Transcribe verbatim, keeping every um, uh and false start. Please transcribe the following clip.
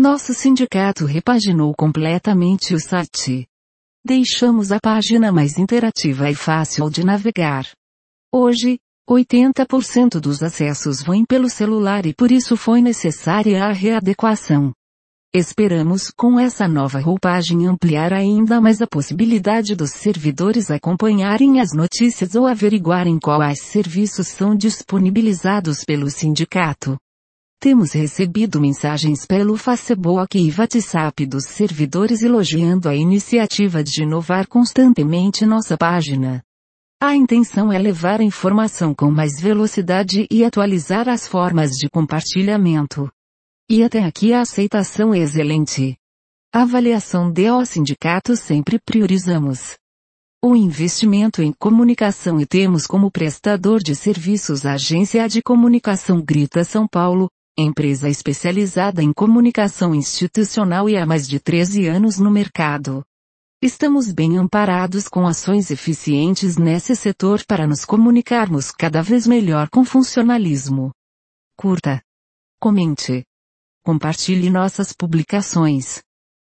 Nosso sindicato repaginou completamente o site. Deixamos a página mais interativa e fácil de navegar. Hoje, oitenta por cento dos acessos vêm pelo celular e por isso foi necessária a readequação. Esperamos com essa nova roupagem ampliar ainda mais a possibilidade dos servidores acompanharem as notícias ou averiguarem quais serviços são disponibilizados pelo sindicato. Temos recebido mensagens pelo Facebook e WhatsApp dos servidores elogiando a iniciativa de inovar constantemente nossa página. A intenção é levar a informação com mais velocidade e atualizar as formas de compartilhamento. E até aqui a aceitação é excelente. Avaliação do sindicato sempre priorizamos o investimento em comunicação e temos como prestador de serviços a Agência de Comunicação Grita São Paulo, empresa especializada em comunicação institucional e há mais de treze anos no mercado. Estamos bem amparados com ações eficientes nesse setor para nos comunicarmos cada vez melhor com funcionalismo. Curta, comente, compartilhe nossas publicações.